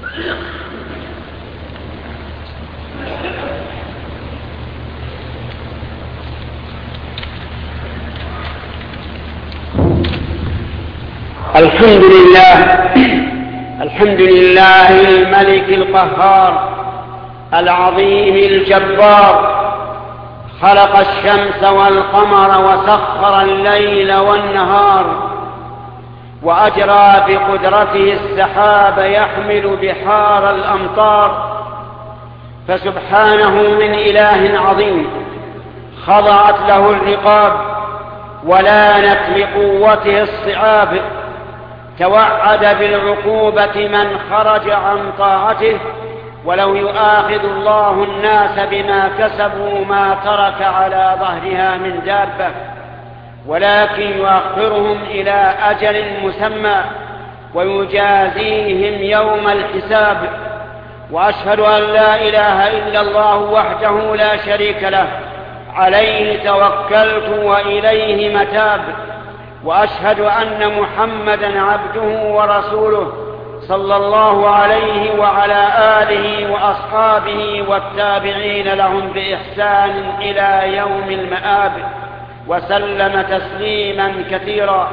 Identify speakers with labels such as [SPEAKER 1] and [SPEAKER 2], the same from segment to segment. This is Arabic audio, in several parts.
[SPEAKER 1] الحمد لله الملك القهار العظيم الجبار، خلق الشمس والقمر وسخر الليل والنهار، وأجرى بقدرته السحاب يحمل بحار الأمطار. فسبحانه من إله عظيم خضعت له الرقاب ولانت لقوته الصعاب. توعد بالعقوبة من خرج عن طاعته، ولو يؤاخذ الله الناس بما كسبوا ما ترك على ظهرها من دابة، ولكن يؤخرهم إلى أجل مسمى ويجازيهم يوم الحساب. وأشهد أن لا إله إلا الله وحده لا شريك له، عليه توكلت وإليه متاب. وأشهد أن محمدًا عبده ورسوله صلى الله عليه وعلى آله وأصحابه والتابعين لهم بإحسان إلى يوم المآب، وسلم تسليمًا كثيرا.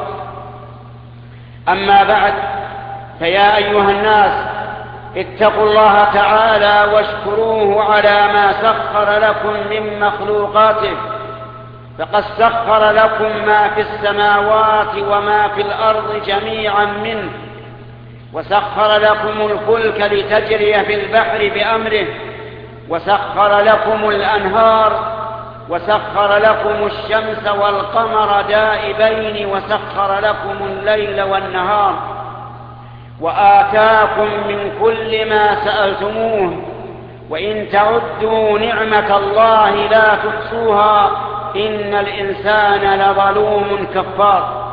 [SPEAKER 1] أما بعد، فيا أيها الناس، اتقوا الله تعالى واشكروه على ما سخر لكم من مخلوقاته. فقد سخر لكم ما في السماوات وما في الأرض جميعا منه، وسخر لكم الفلك لتجري في البحر بأمره، وسخر لكم الأنهار، وسخر لكم الشمس والقمر دائبين، وسخر لكم الليل والنهار، وآتاكم من كل ما سألتموه، وإن تعدوا نعمة الله لا تحصوها، إن الإنسان لظلوم كفار.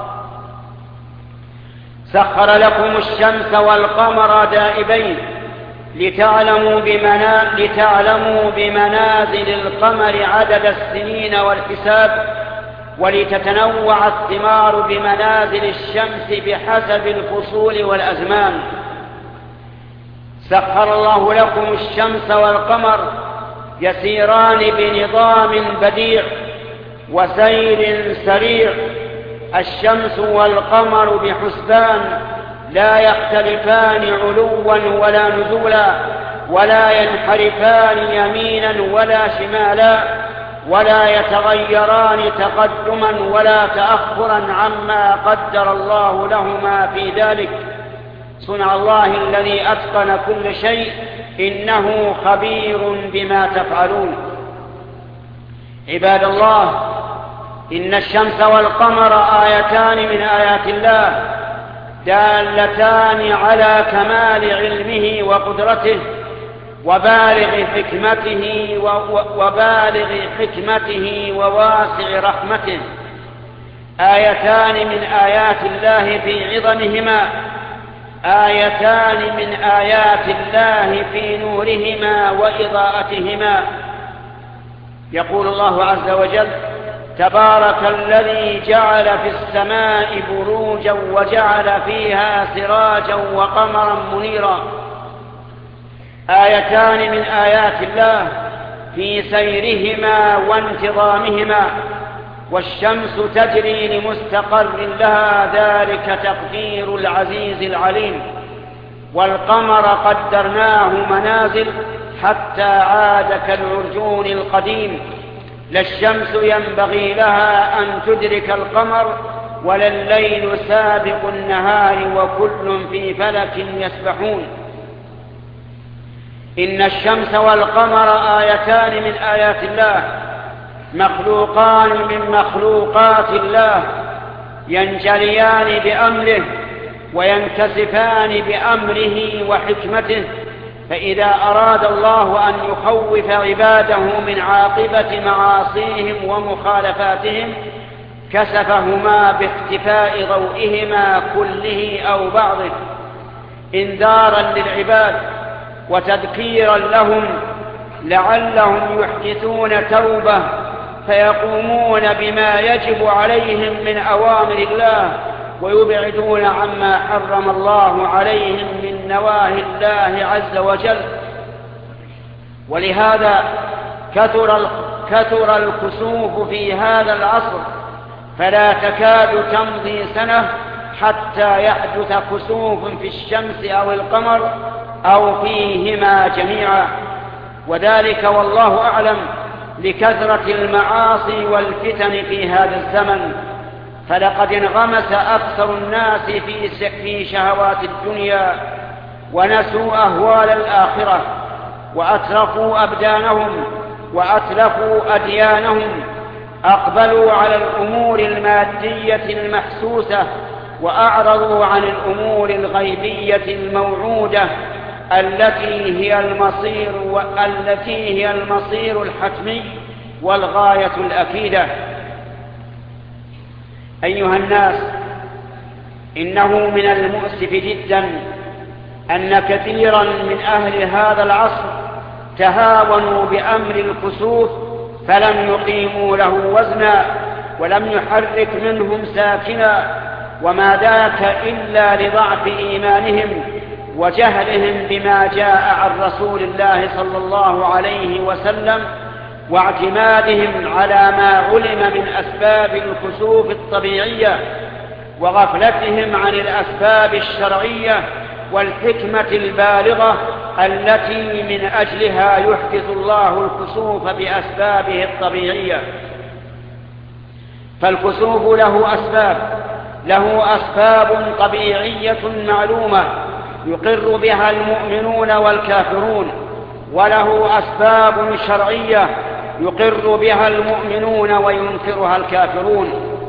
[SPEAKER 1] سخر لكم الشمس والقمر دائبين لتعلموا بمنازل القمر عدد السنين والحساب، ولتتنوع الثمار بمنازل الشمس بحسب الفصول والأزمان. سخر الله لكم الشمس والقمر يسيران بنظام بديع وسير سريع. الشمس والقمر بحسبان لا يختلفان علوا ولا نزولا، ولا ينحرفان يمينا ولا شمالا، ولا يتغيران تقدما ولا تأخرا عما قدر الله لهما في ذلك. صنع الله الذي أتقن كل شيء، إنه خبير بما تفعلون. عباد الله، إن الشمس والقمر آيتان من آيات الله دالتان على كمال علمه وقدرته وبالغ حكمته وواسع رحمته. آيتان من آيات الله في عظمهما، آيتان من آيات الله في نورهما وإضاءتهما. يقول الله عز وجل: تبارك الذي جعل في السماء بروجا وجعل فيها سراجا وقمرا منيرا. آيتان من آيات الله في سيرهما وانتظامهما. والشمس تجري لمستقر لها، ذلك تقدير العزيز العليم. والقمر قدرناه منازل حتى عاد كالعرجون القديم. لا الشمس ينبغي لها أن تدرك القمر، ولا الليل سابق النهار، وكل في فلك يسبحون. إن الشمس والقمر آيتان من آيات الله، مخلوقان من مخلوقات الله، ينجليان بأمره وينكسفان بأمره وحكمته. فإذا أراد الله أن يخوف عباده من عاقبة معاصيهم ومخالفاتهم، كسفهما باختفاء ضوئهما كله أو بعضه، إنذارا للعباد وتذكيرا لهم لعلهم يحدثون توبة فيقومون بما يجب عليهم من أوامر الله، ويبعدون عما حرم الله عليهم من نواهي الله عز وجل. ولهذا كثر الكسوف في هذا العصر، فلا تكاد تمضي سنة حتى يحدث كسوف في الشمس أو القمر أو فيهما جميعا، وذلك والله أعلم لكثرة المعاصي والفتن في هذا الزمن. فلقد انغمس أكثر الناس في شهوات الدنيا ونسوا أهوال الآخرة، وأترفوا أبدانهم وأتلفوا أديانهم، أقبلوا على الأمور المادية المحسوسة وأعرضوا عن الأمور الغيبية الموعودة التي هي المصير الحتمي والغاية الأكيدة. أيها الناس، إنه من المؤسف جدا أن كثيرا من أهل هذا العصر تهاونوا بأمر الكسوف، فلم يقيموا له وزنا ولم يحرك منهم ساكنا، وما ذاك إلا لضعف إيمانهم وجهلهم بما جاء عن رسول الله صلى الله عليه وسلم، واعتمادهم على ما علم من أسباب الكسوف الطبيعية، وغفلتهم عن الأسباب الشرعية والحكمة البالغة التي من أجلها يحدث الله الكسوف بأسبابه الطبيعية. فالكسوف له أسباب طبيعية معلومة يقر بها المؤمنون والكافرون، وله أسباب شرعية يقر بها المؤمنون وينكرها الكافرون،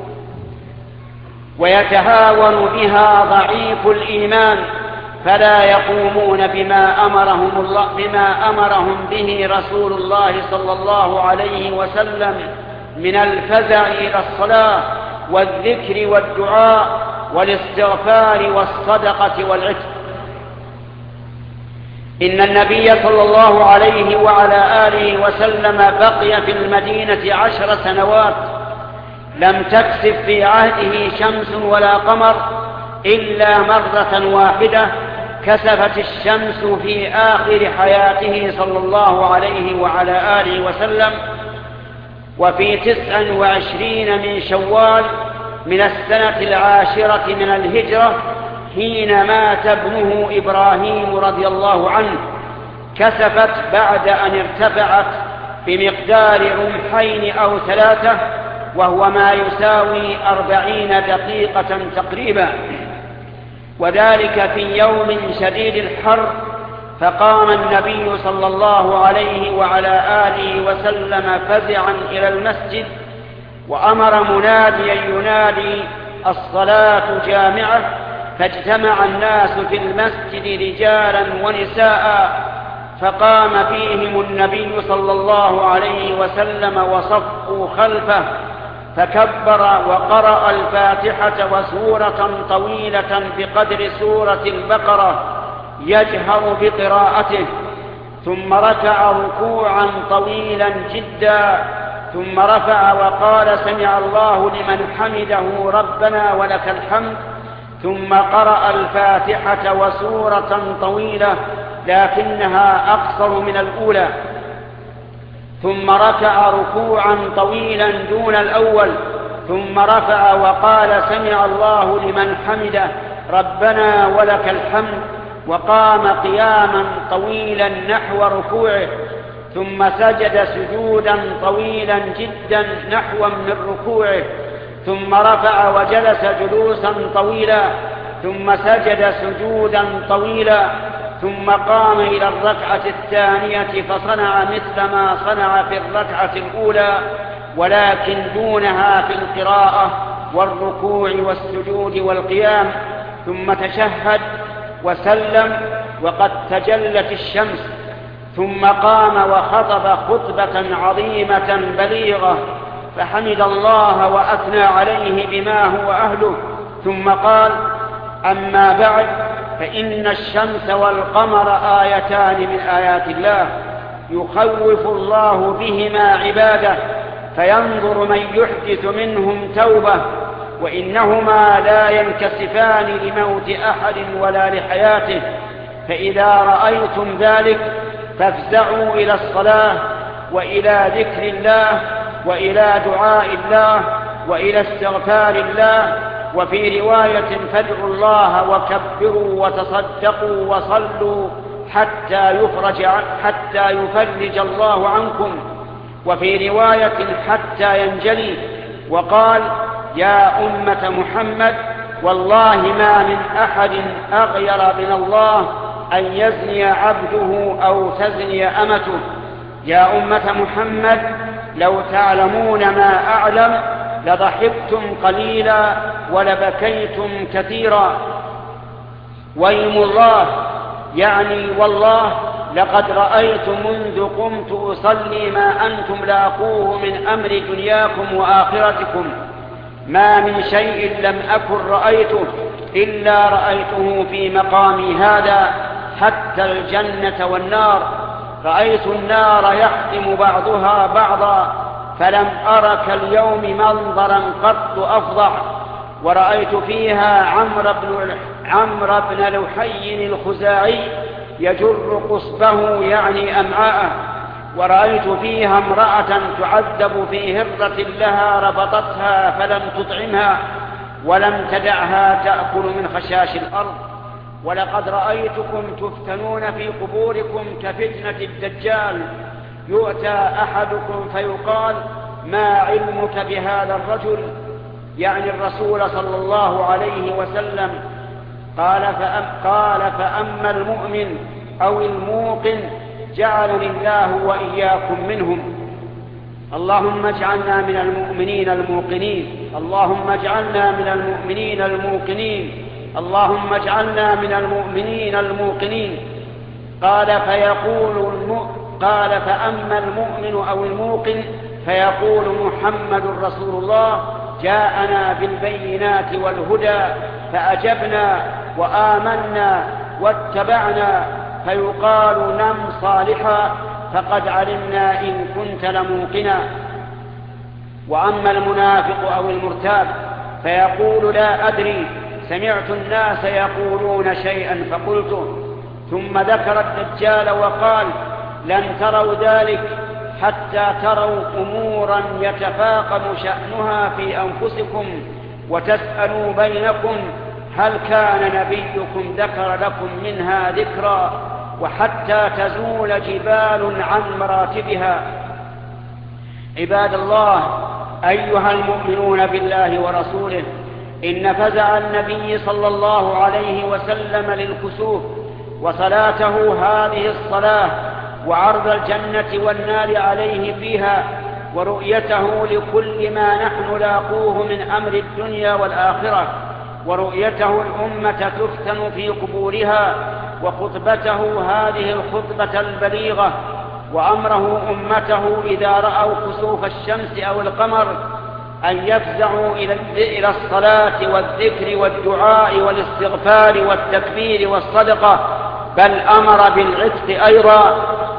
[SPEAKER 1] ويتهاون بها ضعيف الإيمان، فلا يقومون بما أمرهم به رسول الله صلى الله عليه وسلم من الفزع إلى الصلاة والذكر والدعاء والاستغفار والصدقة والعتق. إن النبي صلى الله عليه وعلى آله وسلم بقي في المدينة 10 سنوات، لم تكسف في عهده شمس ولا قمر إلا مرة واحدة كسفت الشمس في آخر حياته صلى الله عليه وعلى آله وسلم، وفي 29 من شوال من السنة 10 من الهجرة حين مات ابنه إبراهيم رضي الله عنه، كسفت بعد أن ارتفعت بمقدار رمحين أو 3، وهو ما يساوي 40 دقيقة تقريبا، وذلك في يوم شديد الحر. فقام النبي صلى الله عليه وعلى آله وسلم فزعا إلى المسجد، وأمر مناديا ينادي الصلاة جامعة، فاجتمع الناس في المسجد رجالا ونساء، فقام فيهم النبي صلى الله عليه وسلم وصفوا خلفه، فكبر وقرأ الفاتحة وسورة طويلة بقدر سورة البقرة يجهر بقراءته، ثم ركع ركوعا طويلا جدا، ثم رفع وقال سمع الله لمن حمده ربنا ولك الحمد، ثم قرأ الفاتحة وسورة طويلة لكنها أقصر من الأولى، ثم ركع ركوعا طويلا دون الأول، ثم رفع وقال سمع الله لمن حمده ربنا ولك الحمد، وقام قياما طويلا نحو ركوعه، ثم سجد سجودا طويلا جدا نحوا من ركوعه، ثم رفع وجلس جلوسا طويلا، ثم سجد سجودا طويلا، ثم قام إلى الركعة الثانية فصنع مثل ما صنع في الركعة الأولى، ولكن دونها في القراءة والركوع والسجود والقيام، ثم تشهد وسلم وقد تجلت الشمس، ثم قام وخطب خطبة عظيمة بليغة، فحمد الله وأثنى عليه بما هو أهله، ثم قال: أما بعد، فإن الشمس والقمر آيتان من آيات الله يخوف الله بهما عباده، فينظر من يحدث منهم توبة، وإنهما لا ينكسفان لموت أحد ولا لحياته، فإذا رأيتم ذلك فافزعوا إلى الصلاة وإلى ذكر الله وإلى دعاء الله وإلى استغفار الله. وفي رواية فادعوا الله وكبروا وتصدقوا وصلوا حتى يفرج الله عنكم. وفي رواية حتى ينجلي. وقال يا أمة محمد والله ما من أحد أغير من الله أن يزني عبده أو تزني أمته. يا أمة محمد لو تعلمون ما أعلم لضحكتم قليلا ولبكيتم كثيرا. ويم الله يعني والله لقد رأيت منذ قمت أصلي ما أنتم لاقوه من أمر دنياكم وآخرتكم. ما من شيء لم أكن رأيته إلا رأيته في مقامي هذا، حتى الجنة والنار. رأيت النار يحطم بعضها بعضا فلم أر كاليوم منظرا قط أفظع. ورأيت فيها عمرو بن لحي الخزاعي يجر قصبه يعني أمعاءه. ورأيت فيها امرأة تعذب في هرة لها ربطتها فلم تطعمها ولم تدعها تأكل من خشاش الأرض. ولقد رأيتكم تفتنون في قبوركم كفتنة الدجال. يؤتى أحدكم فيقال ما علمك بهذا الرجل، يعني الرسول صلى الله عليه وسلم. قال فأما المؤمن أو الموقن جعلني الله وإياكم منهم. اللهم اجعلنا من المؤمنين الموقنين، اللهم اجعلنا من المؤمنين الموقنين، اللهم اجعلنا من المؤمنين الموقنين. قال فأما المؤمن أو الموقن فيقول محمد رسول الله جاءنا بالبينات والهدى فأجبنا وآمنا واتبعنا. فيقال نم صالحا فقد علمنا إن كنت لموقنا. وأما المنافق أو المرتاب فيقول لا أدري سمعت الناس يقولون شيئا فقلته. ثم ذكر الدجال وقال لن تروا ذلك حتى تروا أمورا يتفاقم شأنها في أنفسكم وتسألوا بينكم هل كان نبيكم ذكر لكم منها ذكرا، وحتى تزول جبال عن مراتبها. عباد الله أيها المؤمنون بالله ورسوله، إن فزع النبي صلى الله عليه وسلم للكسوف وصلاته هذه الصلاة وعرض الجنة والنار عليه فيها ورؤيته لكل ما نحن لاقوه من أمر الدنيا والآخرة، ورؤيته الأمة تفتن في قبورها، وخطبته هذه الخطبة البليغة، وأمره أمته إذا رأوا كسوف الشمس أو القمر أن يفزعوا إلى الصلاة والذكر والدعاء والاستغفار والتكبير والصدقة، بل أمر بالعتق أيضا.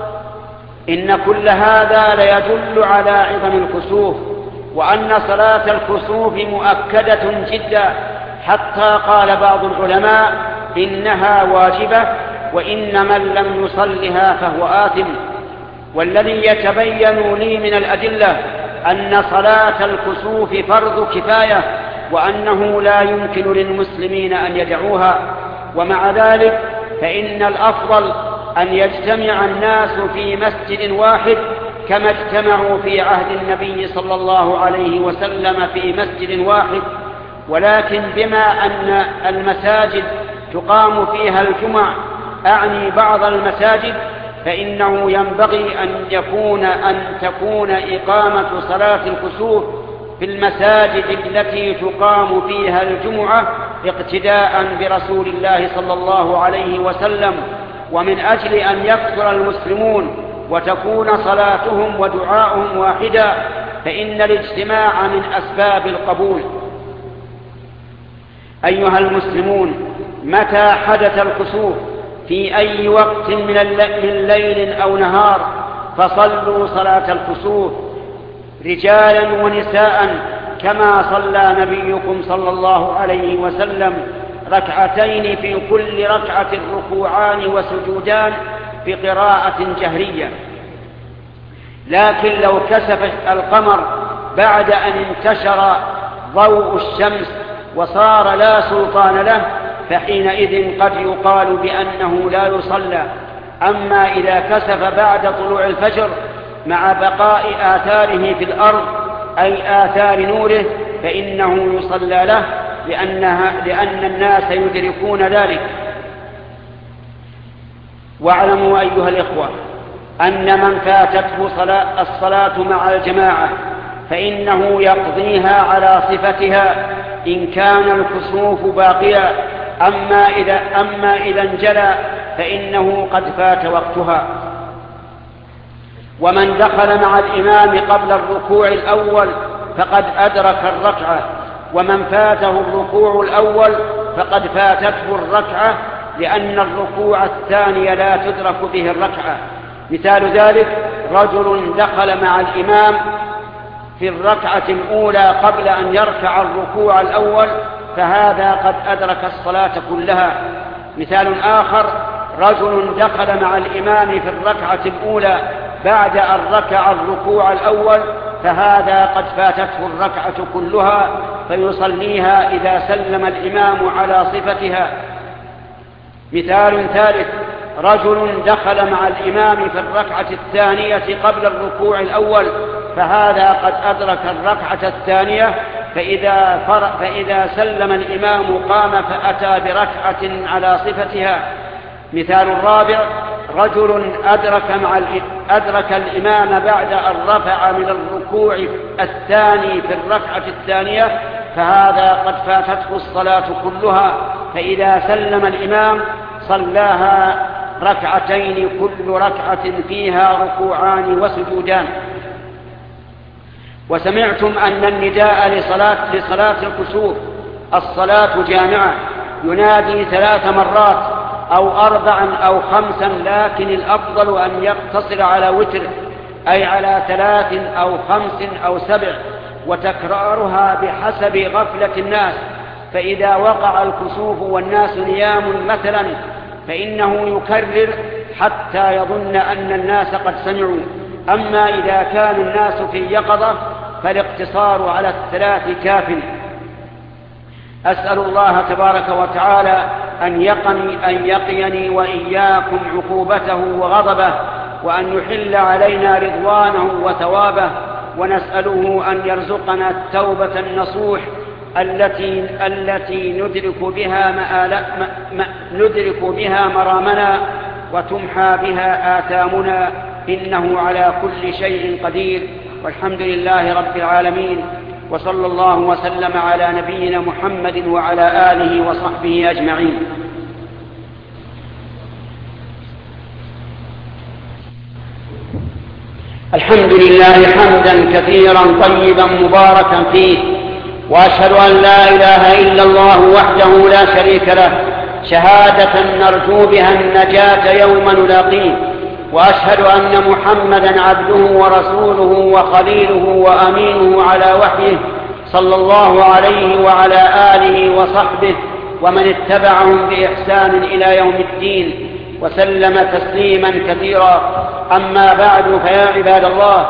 [SPEAKER 1] إن كل هذا ليدل على عظم الكسوف، وأن صلاة الكسوف مؤكدة جدا، حتى قال بعض العلماء إنها واجبة، وإن من لم يصلها فهو آثم. والذي يتبين لي من الأدلة أن صلاة الكسوف فرض كفاية، وأنه لا يمكن للمسلمين أن يدعوها. ومع ذلك فإن الأفضل أن يجتمع الناس في مسجد واحد كما اجتمعوا في عهد النبي صلى الله عليه وسلم في مسجد واحد. ولكن بما أن المساجد تقام فيها الجمع، أعني بعض المساجد، فإنه ينبغي أن تكون إقامة صلاة الكسوف في المساجد التي تقام فيها الجمعة اقتداء برسول الله صلى الله عليه وسلم، ومن أجل أن يكثر المسلمون وتكون صلاتهم ودعاؤهم واحدا، فإن الاجتماع من أسباب القبول. أيها المسلمون، متى حدث الكسوف في أي وقت من ليل أو نهار فصلوا صلاة الكسوف رجالا ونساء كما صلى نبيكم صلى الله عليه وسلم ركعتين في كل ركعة ركوعان وسجودان بقراءة جهرية. لكن لو كسف القمر بعد أن انتشر ضوء الشمس وصار لا سلطان له فحينئذ قد يقال بأنه لا يصلى. أما إذا كسف بعد طلوع الفجر مع بقاء آثاره في الأرض أي آثار نوره فإنه يصلى له لأن الناس يدركون ذلك. واعلموا أيها الإخوة أن من فاتته الصلاة مع الجماعة فإنه يقضيها على صفتها إن كان الكسوف باقيا، أما إذا انجلى فإنه قد فات وقتها. ومن دخل مع الإمام قبل الركوع الأول فقد أدرك الركعة، ومن فاته الركوع الأول فقد فاتته الركعة، لأن الركوع الثاني لا تدرك به الركعة. مثال ذلك رجل دخل مع الإمام في الركعة الأولى قبل أن يركع الركوع الأول فهذا قد أدرك الصلاة كلها. مثال آخر رجل دخل مع الإمام في الركعة الأولى بعد أن ركع الركوع الأول فهذا قد فاتته الركعة كلها فيصليها إذا سلم الإمام على صفتها. مثال ثالث رجل دخل مع الإمام في الركعة الثانية قبل الركوع الأول فهذا قد أدرك الركعة الثانية فإذا سلم الإمام قام فأتى بركعة على صفتها. مثال الرابع رجل أدرك الإمام بعد أن رفع من الركوع الثاني في الركعة الثانية فهذا قد فاتته الصلاة كلها، فإذا سلم الإمام صلاها ركعتين كل ركعة فيها ركوعان وسجودان. وسمعتم أن النداء لصلاة الكسوف الصلاة جامعة ينادي 3 مرات أو 4 أو 5، لكن الأفضل أن يقتصر على وتر أي على 3 أو 5 أو 7، وتكرارها بحسب غفلة الناس. فإذا وقع الكسوف والناس نيام مثلا فإنه يكرر حتى يظن أن الناس قد سمعوا. أما إذا كان الناس في يقظة فالاقتصار على 3 كاف. أسأل الله تبارك وتعالى أن يقيني وإياكم عقوبته وغضبه، وأن يحل علينا رضوانه وثوابه، ونسأله أن يرزقنا التوبة النصوح التي ندرك بها مرامنا وتمحى بها آثامنا، إنه على كل شيء قدير، والحمد لله رب العالمين، وصلى الله وسلم على نبينا محمد وعلى آله وصحبه أجمعين. الحمد لله حمدا كثيرا طيبا مباركا فيه، وأشهد أن لا إله إلا الله وحده لا شريك له شهادة نرجو بها النجاة يوم نلاقيه، وأشهد أن محمدا عبده ورسوله وخليله وأمينه على وحيه صلى الله عليه وعلى آله وصحبه ومن اتبعهم بإحسان إلى يوم الدين وسلم تسليما كثيرا. أما بعد، فيا عباد الله،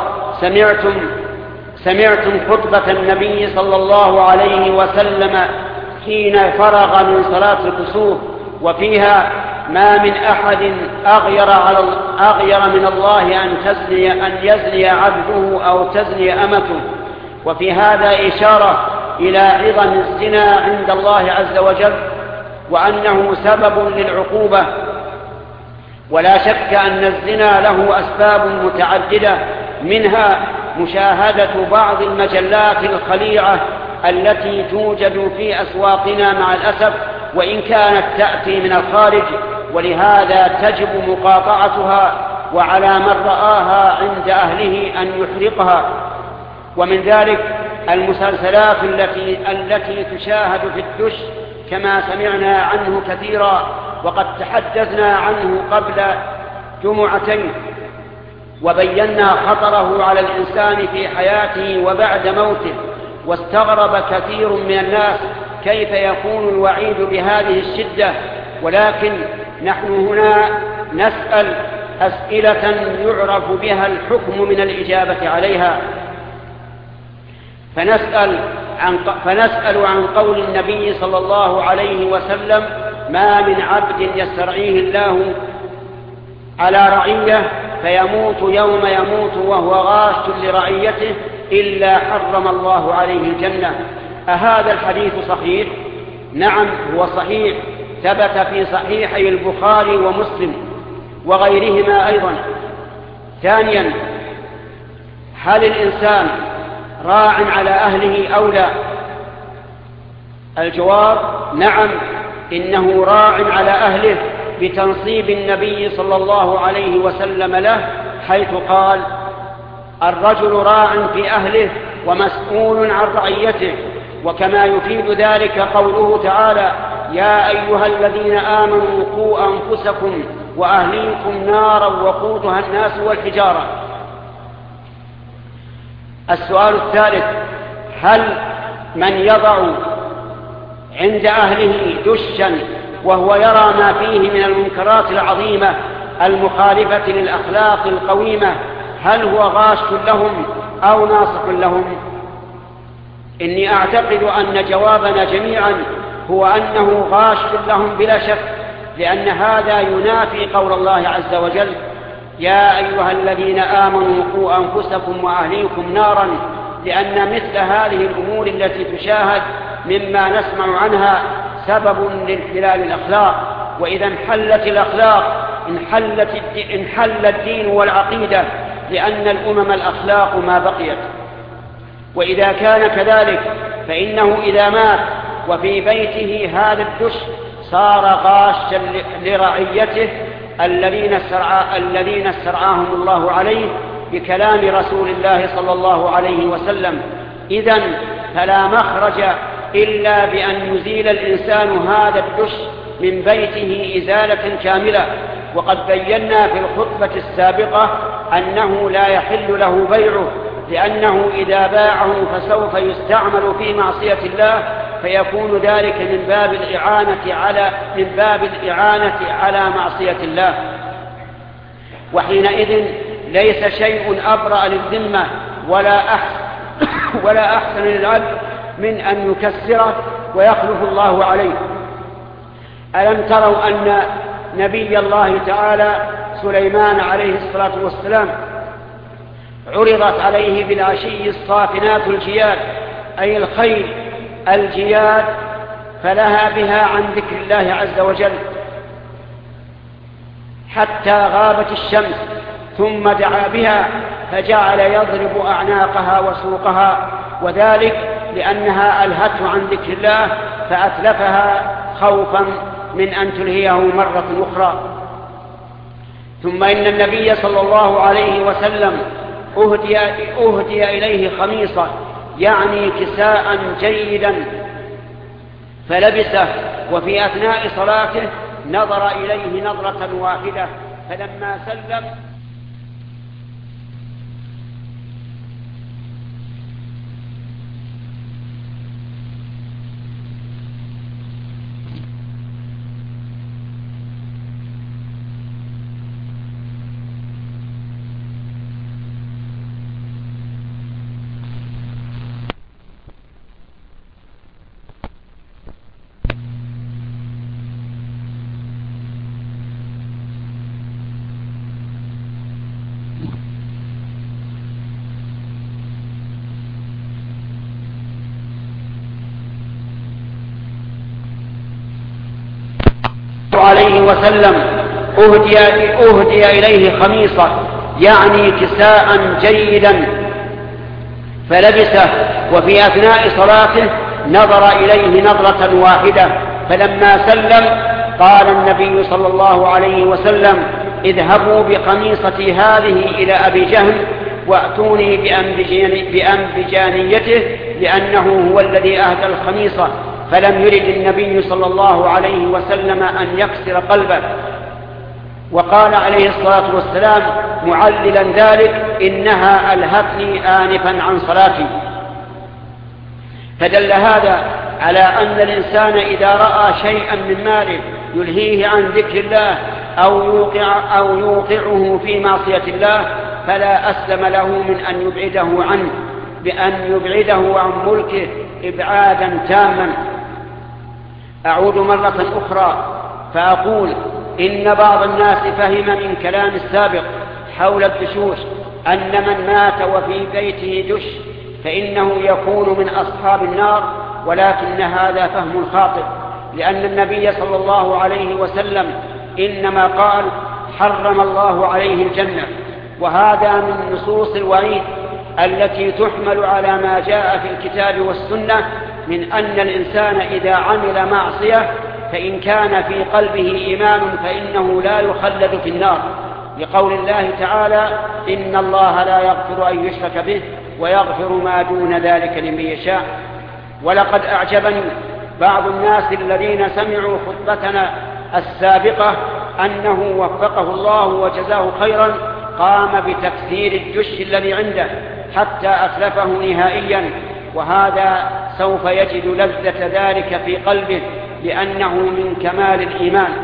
[SPEAKER 1] سمعتم خطبة النبي صلى الله عليه وسلم حين فرغ من صلاة الكسوف، وفيها ما من أحد أغير من الله أن يزني عبده أو تزني أمته. وفي هذا إشارة إلى عظم الزنا عند الله عز وجل، وأنه سبب للعقوبة. ولا شك أن الزنا له أسباب متعددة، منها مشاهدة بعض المجلات الخليعة التي توجد في أسواقنا مع الأسف، وإن كانت تأتي من الخارج، ولهذا تجب مقاطعتها، وعلى من رآها عند أهله أن يحرقها. ومن ذلك المسلسلات التي تشاهد في الدش كما سمعنا عنه كثيرا، وقد تحدثنا عنه قبل جمعتين، وبينا خطره على الإنسان في حياته وبعد موته. واستغرب كثير من الناس كيف يكون الوعيد بهذه الشدة، ولكن نحن هنا نسأل أسئلة يعرف بها الحكم من الإجابة عليها. فنسأل عن قول النبي صلى الله عليه وسلم: ما من عبد يسترعيه الله على رعية فيموت يوم يموت وهو غاش لرعيته إلا حرم الله عليه الجنة. أهذا الحديث صحيح؟ نعم، هو صحيح، ثبت في صحيحي البخاري ومسلم وغيرهما أيضا. ثانيا، هل الإنسان راع على أهله أو لا؟ الجواب: نعم، إنه راع على أهله بتنصيب النبي صلى الله عليه وسلم له، حيث قال: الرجل راع في أهله ومسؤول عن رعيته. وكما يفيد ذلك قوله تعالى: يا أيها الذين آمنوا قوا أنفسكم وأهليكم نارا وقودها الناس والحجارة. السؤال الثالث: هل من يضع عند أهله دشا وهو يرى ما فيه من المنكرات العظيمة المخالفة للأخلاق القويمة، هل هو غاش لهم أو ناصح لهم؟ إني أعتقد أن جوابنا جميعا هو أنه غاش لهم بلا شك، لأن هذا ينافي قول الله عز وجل: يا أيها الذين آمنوا قوا أنفسكم وأهليكم نارا، لأن مثل هذه الأمور التي تشاهد مما نسمع عنها سبب لانحلال الأخلاق، وإذا انحلت الأخلاق انحل الدين والعقيدة، لأن الأمم الأخلاق ما بقيت. وإذا كان كذلك فإنه إذا مات وفي بيته هذا الدش صار غاشا لرعيته الذين استرعاهم الله عليه بكلام رسول الله صلى الله عليه وسلم. إذن فلا مخرج إلا بأن يزيل الإنسان هذا الدش من بيته إزالة كاملة. وقد بينا في الخطبة السابقة أنه لا يحل له بيعه، لأنه إذا باعه فسوف يستعمل في معصية الله، فيكون ذلك من باب الإعانة على معصية الله. وحينئذ ليس شيء أبرأ للذمة ولا أحسن للعبد من أن يكسره ويخلف الله عليه. ألم تروا أن نبي الله تعالى سليمان عليه الصلاة والسلام عرضت عليه بالعشي الصافنات الجياد، أي الخيل الجياد، فلها بها عن ذكر الله عز وجل حتى غابت الشمس، ثم دعا بها فجعل يضرب أعناقها وسوقها، وذلك لأنها ألهته عن ذكر الله فأتلفها خوفا من أن تلهيه مرة أخرى. ثم إن النبي صلى الله عليه وسلم أهدي إليه خميصة، يعني كساء جيدا، فلبسه، وفي أثناء صلاته نظر إليه نظرة واحدة، فلما سلم عليه وسلم أهدي إليه خميصة، يعني كساء جيدا، فلبسه، وفي أثناء صلاته نظر إليه نظرة واحدة، فلما سلم قال النبي صلى الله عليه وسلم: اذهبوا بقميصتي هذه إلى أبي جهل وأتوني بأنبجانيته، لأنه هو الذي أهدى الخميصة. فلم يرد النبي صلى الله عليه وسلم أن يكسر قلبه. وقال عليه الصلاة والسلام معللا ذلك: إنها ألهتني آنفا عن صلاتي. فدل هذا على أن الإنسان إذا رأى شيئا من ماله يلهيه عن ذكر الله أو يوقعه في معصية الله فلا أسلم له من أن يبعده عنه، بأن يبعده عن ملكه إبعادا تاما. أعود مرة أخرى فأقول إن بعض الناس فهم من كلام السابق حول الدشوش أن من مات وفي بيته دش فإنه يكون من أصحاب النار، ولكن هذا فهم خاطئ، لأن النبي صلى الله عليه وسلم إنما قال حرم الله عليه الجنة، وهذا من نصوص الوعيد التي تحمل على ما جاء في الكتاب والسنة من أن الإنسان إذا عمل معصية فإن كان في قلبه إيمان فإنه لا يخلد في النار، لقول الله تعالى إن الله لا يغفر أن يشرك به ويغفر ما دون ذلك لمن يشاء. ولقد أعجبني بعض الناس الذين سمعوا خطبتنا السابقة أنه وفقه الله وجزاه خيرا قام بتكثير الدش الذي عنده حتى أتلفه نهائيا، وهذا سوف يجد لذة ذلك في قلبه لأنه من كمال الإيمان.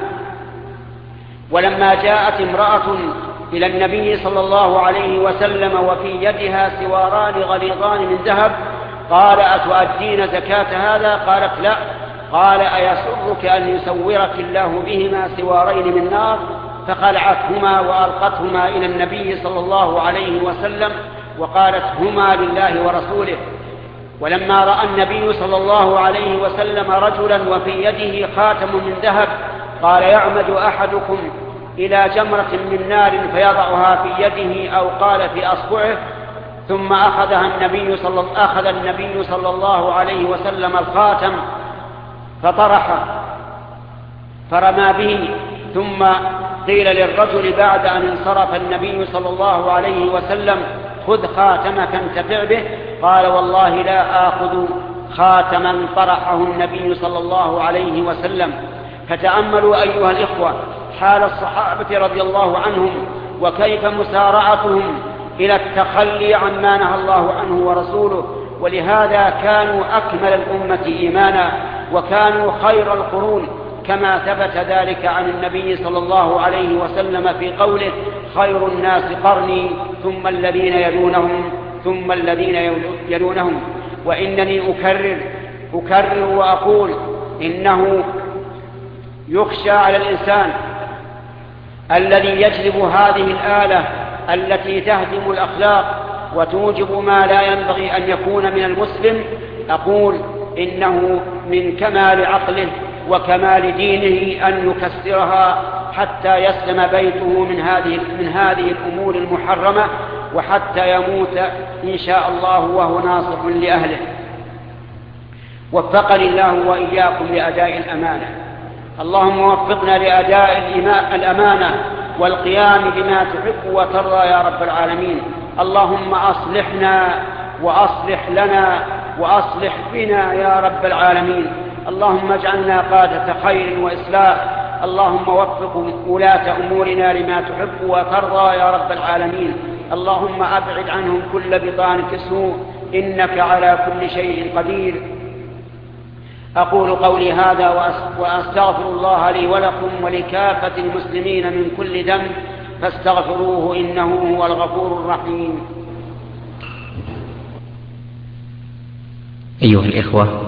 [SPEAKER 1] ولما جاءت امرأة إلى النبي صلى الله عليه وسلم وفي يدها سواران غليظان من ذهب قال أتؤدين زكاة هذا؟ قالت لا. قال أيسرك أن يسورك الله بهما سوارين من نار؟ فخلعتهما وألقتهما إلى النبي صلى الله عليه وسلم وقالت هما لله ورسوله. ولما رأى النبي صلى الله عليه وسلم رجلا وفي يده خاتم من ذهب قال يعمد أحدكم إلى جمرة من نار فيضعها في يده أو قال في أصبعه، ثم أخذ النبي صلى الله عليه وسلم الخاتم فطرحه فرمى به، ثم قيل للرجل بعد أن انصرف النبي صلى الله عليه وسلم خذ خاتمك انتفع به، قال والله لا آخذ خاتما طرحه النبي صلى الله عليه وسلم. فتأملوا أيها الإخوة حال الصحابة رضي الله عنهم وكيف مسارعتهم إلى التخلي عما نهى الله عنه ورسوله، ولهذا كانوا أكمل الأمة إيمانا وكانوا خير القرون، كما ثبت ذلك عن النبي صلى الله عليه وسلم في قوله خير الناس قرني ثم الذين يلونهم ثم الذين يلونهم. وإنني أكرر وأقول إنه يخشى على الإنسان الذي يجلب هذه الآلة التي تهدم الأخلاق وتوجب ما لا ينبغي أن يكون من المسلم، أقول إنه من كمال عقله وكمال دينه أن يكسرها حتى يسلم بيته من هذه الأمور المحرمة، وحتى يموت إن شاء الله وهو ناصح لأهله. وفقني الله وإياكم لأداء الأمانة. اللهم وفقنا لأداء الأمانة والقيام بما تحب وترضى يا رب العالمين. اللهم أصلحنا وأصلح لنا وأصلح بنا يا رب العالمين. اللهم اجعلنا قادة خير وإصلاح. اللهم وفق ولاة أمورنا لما تحب وترضى يا رب العالمين. اللهم أبعد عنهم كل بطانة سوء إنك على كل شيء قدير. أقول قولي هذا وأستغفر الله لي ولكم ولكافة المسلمين من كل ذنب فاستغفروه إنه هو الغفور الرحيم.
[SPEAKER 2] أيها الإخوة،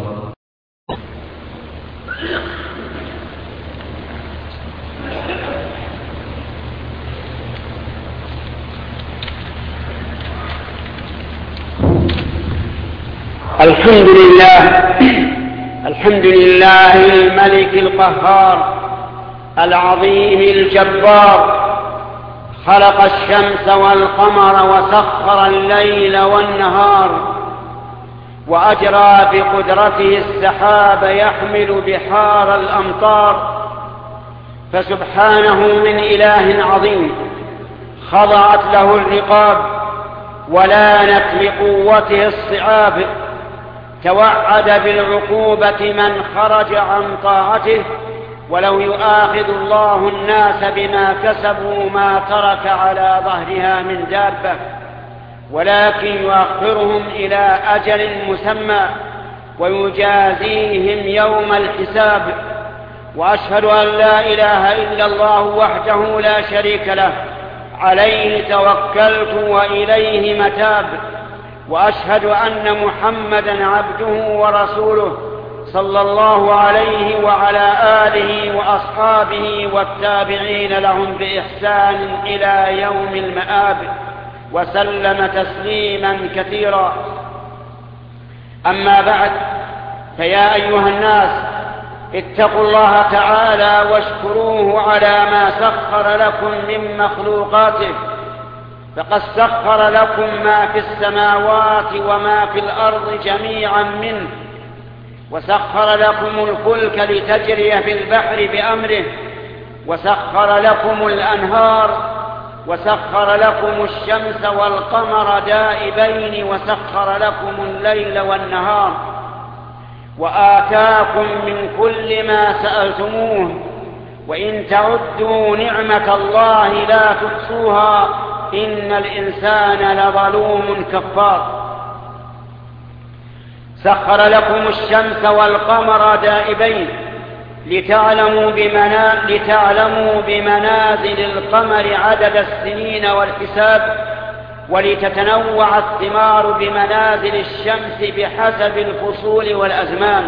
[SPEAKER 1] الحمد لله الملك القهار العظيم الجبار، خلق الشمس والقمر وسخر الليل والنهار، وأجرى بقدرته السحاب يحمل بحار الأمطار. فسبحانه من إله عظيم خضعت له الرقاب ولانت لقوته الصعاب. توعد بالعقوبة من خرج عن طاعته، ولو يؤاخذ الله الناس بما كسبوا ما ترك على ظهرها من دابة، ولكن يؤخرهم إلى أجل مسمى ويجازيهم يوم الحساب. وأشهد أن لا إله إلا الله وحده لا شريك له، عليه توكلت وإليه متاب. وأشهد أن محمدا عبده ورسوله، صلى الله عليه وعلى آله وأصحابه والتابعين لهم بإحسان إلى يوم المآب، وسلم تسليما كثيرا. أما بعد، فيا أيها الناس، اتقوا الله تعالى واشكروه على ما سخر لكم من مخلوقاته، فقد سخر لكم ما في السماوات وما في الأرض جميعا منه، وسخر لكم الفلك لتجري في البحر بأمره، وسخر لكم الأنهار، وسخر لكم الشمس والقمر دائبين، وسخر لكم الليل والنهار، وآتاكم من كل ما سألتموه، وإن تعدوا نعمة الله لا تحصوها، إن الإنسان لظلوم كفار. سخر لكم الشمس والقمر دائبين لتعلموا بمنازل القمر عدد السنين والحساب، ولتتنوع الثمار بمنازل الشمس بحسب الفصول والأزمان.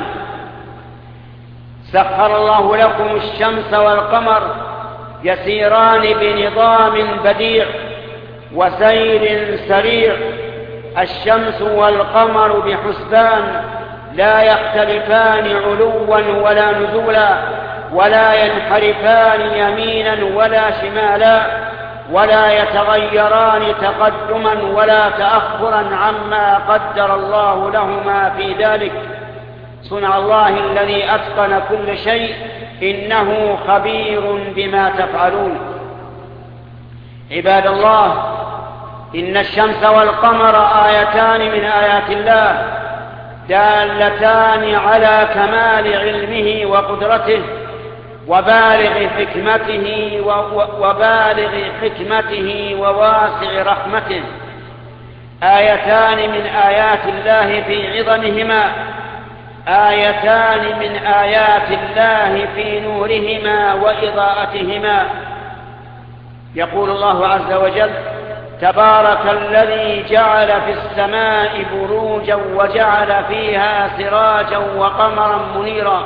[SPEAKER 1] سخر الله لكم الشمس والقمر يسيران بنظام بديع وسير سريع. الشمس والقمر بحسبان لا يختلفان علوا ولا نزولا، ولا ينحرفان يمينا ولا شمالا، ولا يتغيران تقدما ولا تأخرا عما قدر الله لهما في ذلك. صنع الله الذي أتقن كل شيء، إنه خبير بما تفعلون. عباد الله، إن الشمس والقمر آيتان من آيات الله دالتان على كمال علمه وقدرته وبالغ حكمته وواسع رحمته. آيتان من آيات الله في عظمهما، آيتان من آيات الله في نورهما وإضاءتهما. يقول الله عز وجل: تبارك الذي جعل في السماء بروجا وجعل فيها سراجا وقمرا منيرا.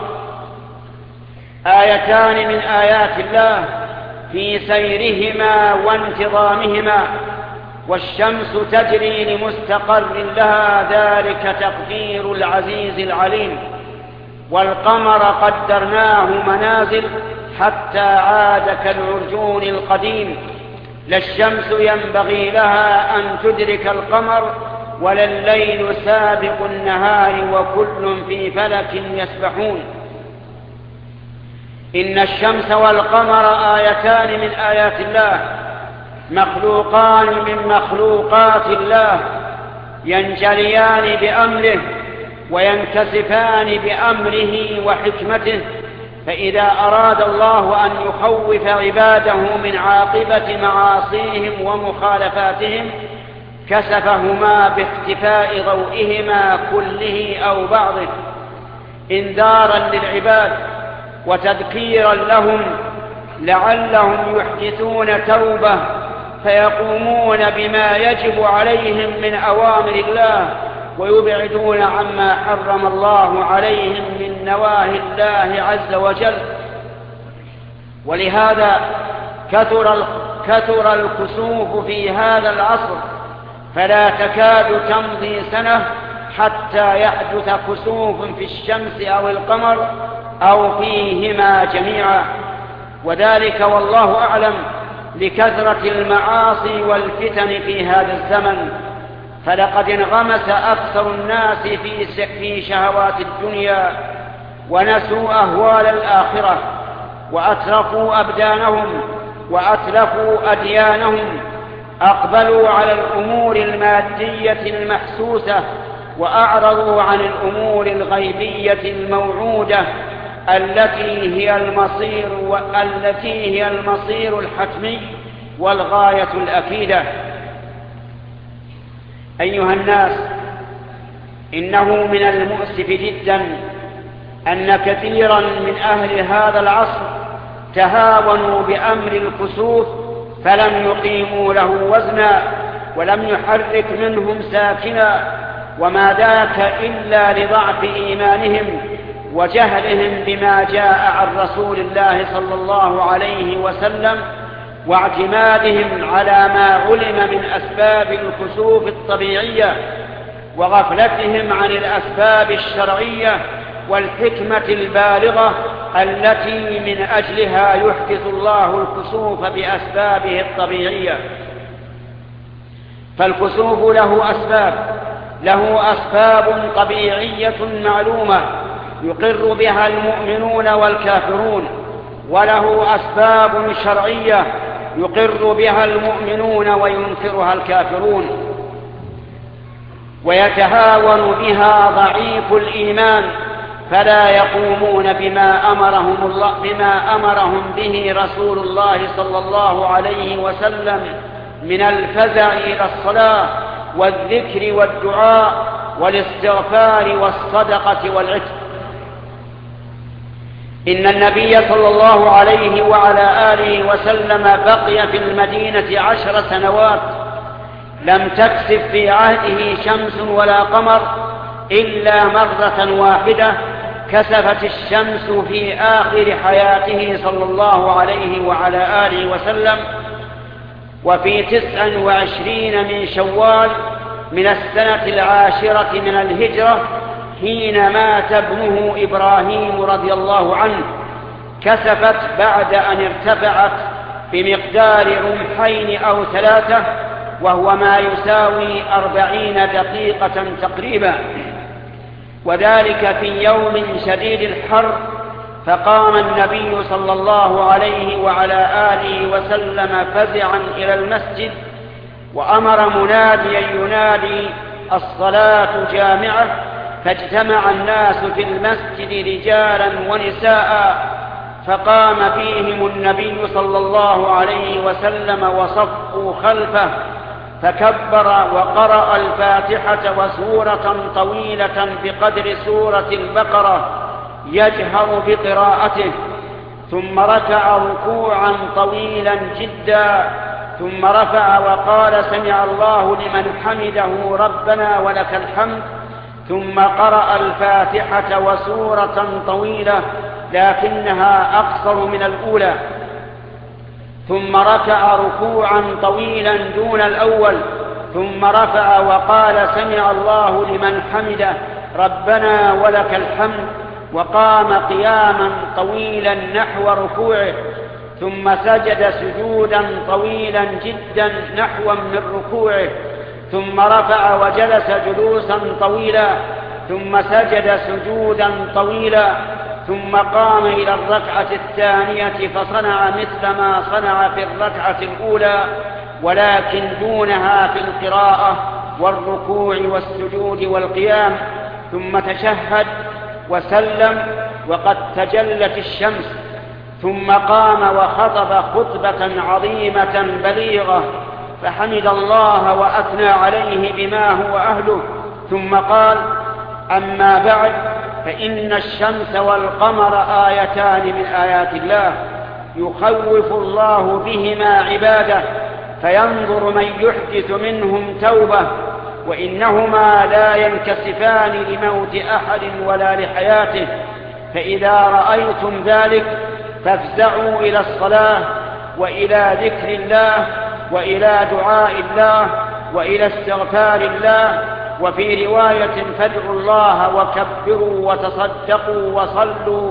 [SPEAKER 1] آيتان من آيات الله في سيرهما وانتظامهما. والشمس تجري لمستقر لها، ذلك تقدير العزيز العليم. والقمر قدرناه منازل حتى عاد كالعرجون القديم. لا الشمس ينبغي لها أن تدرك القمر، ولا الليل سابق النهار، وكل في فلك يسبحون. إن الشمس والقمر آيتان من آيات الله، مخلوقان من مخلوقات الله، ينجليان بأمره وينكسفان بأمره وحكمته. فإذا أراد الله أن يخوف عباده من عاقبة معاصيهم ومخالفاتهم، كسفهما باختفاء ضوئهما كله أو بعضه، إنذارا للعباد وتذكيرا لهم لعلهم يحدثون توبة فيقومون بما يجب عليهم من أوامر الله، ويبعدون عما حرم الله عليهم من نواهي الله عز وجل. ولهذا كثر الكسوف في هذا العصر، فلا تكاد تمضي سنة حتى يحدث كسوف في الشمس أو القمر أو فيهما جميعا. وذلك والله أعلم لكثرة المعاصي والفتن في هذا الزمن. فلقد انغمس أكثر الناس في شهوات الدنيا، ونسوا أهوال الآخرة، وأترفوا أبدانهم وأتلفوا أديانهم. أقبلوا على الأمور المادية المحسوسة، وأعرضوا عن الأمور الغيبية الموعودة التي هي المصير الحتمي والغاية الأكيدة. أيها الناس، إنه من المؤسف جدا أن كثيرا من أهل هذا العصر تهاونوا بأمر الكسوف فلم يقيموا له وزنا ولم يحرك منهم ساكنا، وما ذاك إلا لضعف إيمانهم وجهلهم بما جاء عن رسول الله صلى الله عليه وسلم، واعتمادهم على ما علم من أسباب الكسوف الطبيعية، وغفلتهم عن الأسباب الشرعية والحكمة البالغة التي من أجلها يحدث الله الكسوف بأسبابه الطبيعية. فالكسوف له أسباب طبيعية معلومة يقر بها المؤمنون والكافرون، وله أسباب شرعية يقر بها المؤمنون وينكرها الكافرون، ويتهاون بها ضعيف الإيمان فلا يقومون بما أمرهم به رسول الله صلى الله عليه وسلم من الفزع إلى الصلاة والذكر والدعاء والاستغفار والصدقة والعتق. إن النبي صلى الله عليه وعلى آله وسلم بقي في المدينة 10 سنوات، لم تكسف في عهده شمس ولا قمر إلا مرة واحدة كسفت الشمس في آخر حياته صلى الله عليه وعلى آله وسلم، وفي 29 من شوال من السنة 10 من الهجرة حين مات ابنه إبراهيم رضي الله عنه، كسفت بعد أن ارتفعت بمقدار رمحين أو 3، وهو ما يساوي 40 دقيقة تقريبا، وذلك في يوم شديد الحر. فقام النبي صلى الله عليه وعلى آله وسلم فزعا إلى المسجد، وأمر مناديا ينادي الصلاة جامعة، فاجتمع الناس في المسجد رجالا ونساء، فقام فيهم النبي صلى الله عليه وسلم وصفوا خلفه، فكبر وقرأ الفاتحة وسورة طويلة بقدر سورة البقرة يجهر بقراءته، ثم ركع ركوعا طويلا جدا، ثم رفع وقال سمع الله لمن حمده ربنا ولك الحمد، ثم قرأ الفاتحة وسورة طويلة لكنها أقصر من الأولى، ثم ركع ركوعا طويلا دون الأول، ثم رفع وقال سمع الله لمن حمده ربنا ولك الحمد، وقام قياما طويلا نحو ركوعه، ثم سجد سجودا طويلا جدا نحوا من ركوعه، ثم رفع وجلس جلوسا طويلا، ثم سجد سجودا طويلا، ثم قام إلى الركعة الثانية فصنع مثل ما صنع في الركعة الأولى، ولكن دونها في القراءة والركوع والسجود والقيام، ثم تشهد وسلم وقد تجلت الشمس، ثم قام وخطب خطبة عظيمة بليغة، فحمد الله وأثنى عليه بما هو أهله، ثم قال: أما بعد، فإن الشمس والقمر آيتان من آيات الله يخوف الله بهما عباده، فينظر من يحدث منهم توبة، وإنهما لا ينكسفان لموت أحد ولا لحياته، فإذا رأيتم ذلك فافزعوا إلى الصلاة وإلى ذكر الله وإلى دعاء الله وإلى استغفار الله. وفي رواية: فادعوا الله وكبروا وتصدقوا وصلوا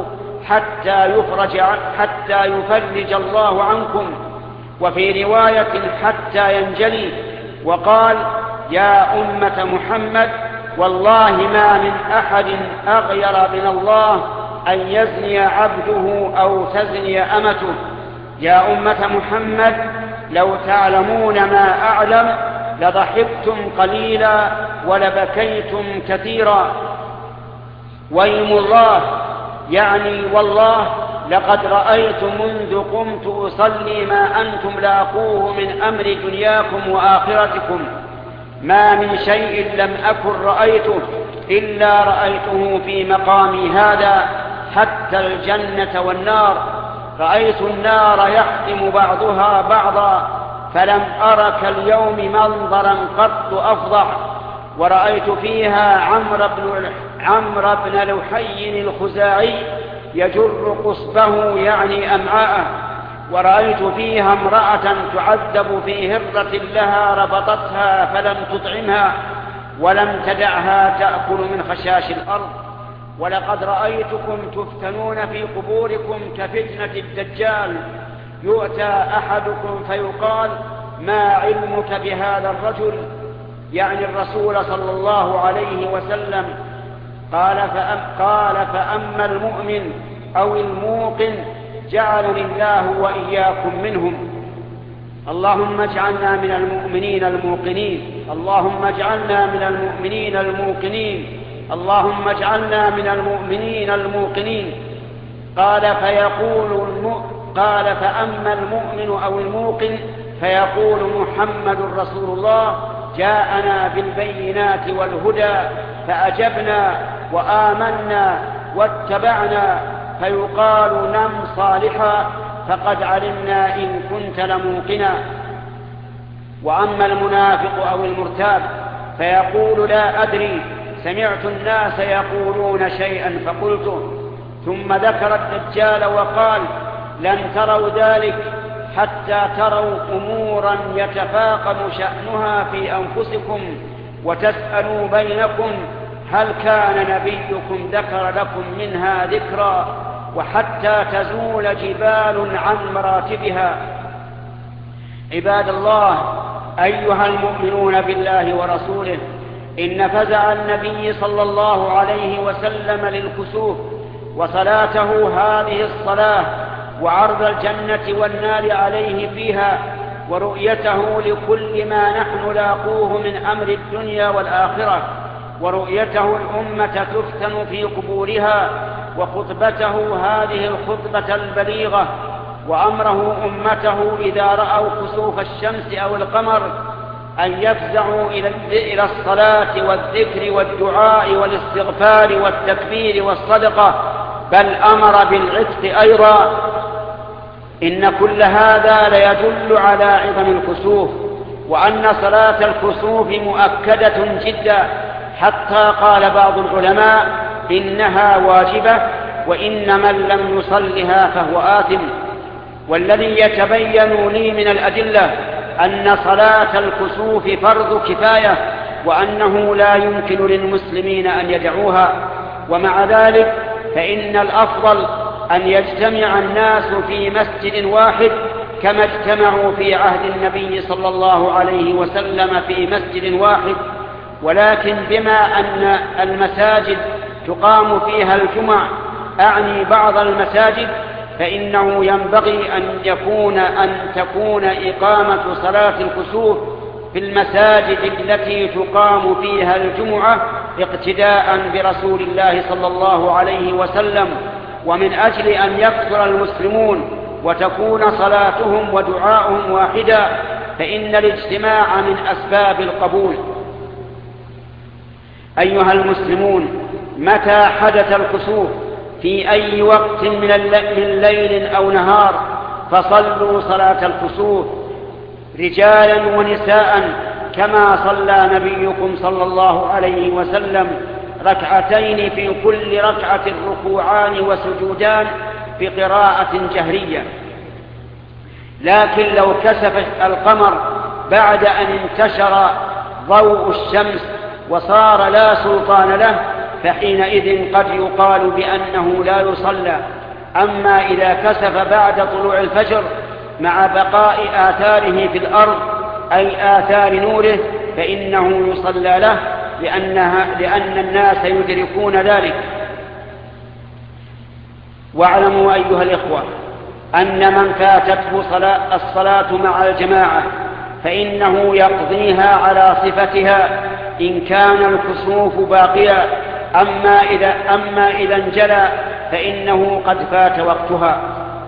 [SPEAKER 1] حتى يفرج الله عنكم. وفي رواية: حتى ينجلي. وقال: يا أمة محمد، والله ما من أحد أغير من الله أن يزني عبده أو تزني أمته. يا أمة محمد، لو تعلمون ما أعلم لضحكتم قليلا ولبكيتم كثيرا. ويم الله، يعني والله، لقد رأيت منذ قمت أصلي ما أنتم لاقوه من أمر دنياكم وآخرتكم، ما من شيء لم أكن رأيته إلا رأيته في مقامي هذا حتى الجنة والنار. رأيت النار يحطم بعضها بعضا فلم أرك اليوم منظرا قط أفظع. ورأيت فيها عمرو بن لحي الخزاعي يجر قصبه يعني أمعاءه. ورأيت فيها امرأة تعذب في هرة لها ربطتها فلم تطعمها ولم تدعها تأكل من خشاش الأرض. ولقد رأيتكم تفتنون في قبوركم كفتنة الدجال. يؤتى أحدكم فيقال ما علمك بهذا الرجل، يعني الرسول صلى الله عليه وسلم. قال فأما المؤمن أو الموقن جعلني الله وإياكم منهم. اللهم اجعلنا من المؤمنين الموقنين، اللهم اجعلنا من المؤمنين الموقنين، اللهم اجعلنا من المؤمنين الموقنين. قال فأما المؤمن أو الموقن فيقول محمد رسول الله جاءنا بالبينات والهدى فأجبنا وآمنا واتبعنا. فيقال نم صالحا فقد علمنا إن كنت لموقنا. وأما المنافق أو المرتاب فيقول لا أدري، سمعت الناس يقولون شيئا فقلته. ثم ذكر الدجال وقال لن تروا ذلك حتى تروا أمورا يتفاقم شأنها في أنفسكم وتسألوا بينكم هل كان نبيكم ذكر لكم منها ذكرا، وحتى تزول جبال عن مراتبها. عباد الله، أيها المؤمنون بالله ورسوله، إن فزع النبي صلى الله عليه وسلم للكسوف وصلاته هذه الصلاة وعرض الجنة والنار عليه فيها ورؤيته لكل ما نحن لاقوه من أمر الدنيا والآخرة، ورؤيته الأمة تفتن في قبورها، وخطبته هذه الخطبة البليغة، وأمره أمته إذا رأوا كسوف الشمس أو القمر أن يفزعوا إلى الصلاة والذكر والدعاء والاستغفار والتكبير والصدقة، بل أمر بالعتق أيضا. إن كل هذا ليدل على عظم الكسوف، وأن صلاة الكسوف مؤكدة جدا، حتى قال بعض العلماء إنها واجبة، وإن من لم يصلها فهو آثم. والذي يتبين لي من الأدلة أن صلاة الكسوف فرض كفاية، وأنه لا يمكن للمسلمين أن يدعوها. ومع ذلك فإن الأفضل أن يجتمع الناس في مسجد واحد كما اجتمعوا في عهد النبي صلى الله عليه وسلم في مسجد واحد. ولكن بما أن المساجد تقام فيها الجمع، أعني بعض المساجد، فإنه ينبغي أن تكون إقامة صلاة الكسوف في المساجد التي تقام فيها الجمعة اقتداء برسول الله صلى الله عليه وسلم، ومن أجل أن يكثر المسلمون وتكون صلاتهم ودعاؤهم واحدا، فإن الاجتماع من أسباب القبول. أيها المسلمون، متى حدث الكسوف في أي وقت من ليل أو نهار فصلوا صلاة الكسوف رجالا ونساء، كما صلى نبيكم صلى الله عليه وسلم ركعتين في كل ركعة ركوعان وسجودان بقراءة جهرية. لكن لو كسف القمر بعد أن انتشر ضوء الشمس وصار لا سلطان له، فحينئذ قد يقال بأنه لا يصلى. أما إذا كسف بعد طلوع الفجر مع بقاء آثاره في الأرض أي آثار نوره فإنه يصلى له، لأن الناس يدركون ذلك. واعلموا أيها الإخوة أن من فاتته الصلاة مع الجماعة فإنه يقضيها على صفتها إن كان الكسوف باقيا، أما إذا انجلى فإنه قد فات وقتها.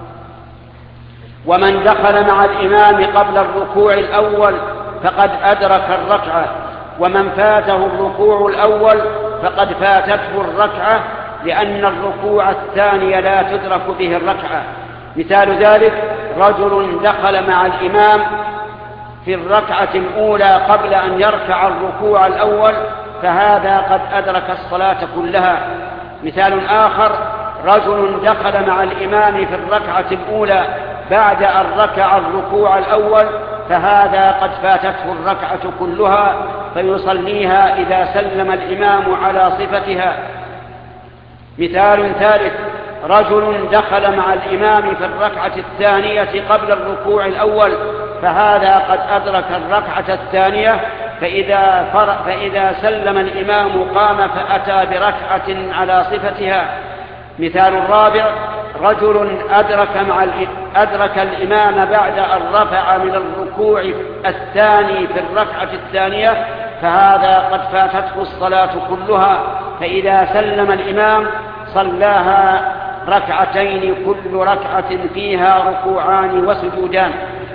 [SPEAKER 1] ومن دخل مع الإمام قبل الركوع الأول فقد أدرك الركعة، ومن فاته الركوع الأول فقد فاتته الركعة، لأن الركوع الثاني لا تدرك به الركعة. مثال ذلك: رجل دخل مع الإمام في الركعة الأولى قبل أن يركع الركوع الأول، فهذا قد أدرك الصلاة كلها. مثال آخر: رجل دخل مع الإمام في الركعة الأولى بعد أن ركع الركوع الأول، فهذا قد فاتته الركعة كلها، فيصليها إذا سلم الإمام على صفتها. مثال ثالث: رجل دخل مع الإمام في الركعة الثانية قبل الركوع الأول، فهذا قد أدرك الركعة الثانية، فإذا سلم الإمام قام فأتى بركعة على صفتها. مثال رابع: رجل أدرك الإمام بعد أن رفع من الركوع الثاني في الركعة الثانية، فهذا قد فاتته الصلاة كلها، فإذا سلم الإمام صلاها ركعتين، كل ركعة فيها ركوعان وسجودان.